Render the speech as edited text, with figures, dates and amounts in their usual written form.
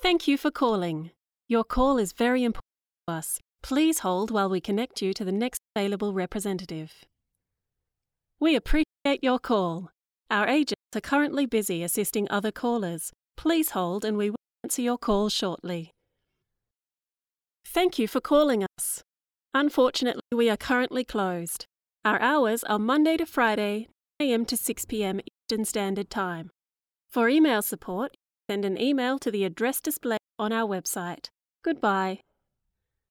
Thank you for calling. Your call is very important to us. Please hold while we connect you to the next available representative. We appreciate your call. Our agents are currently busy assisting other callers. Please hold and we will answer your call shortly. Thank you for calling us. Unfortunately, we are currently closed. Our hours are Monday to Friday, 9 a.m. to 6 p.m. Eastern Standard Time. For email support, send an email to the address displayed on our website. Goodbye.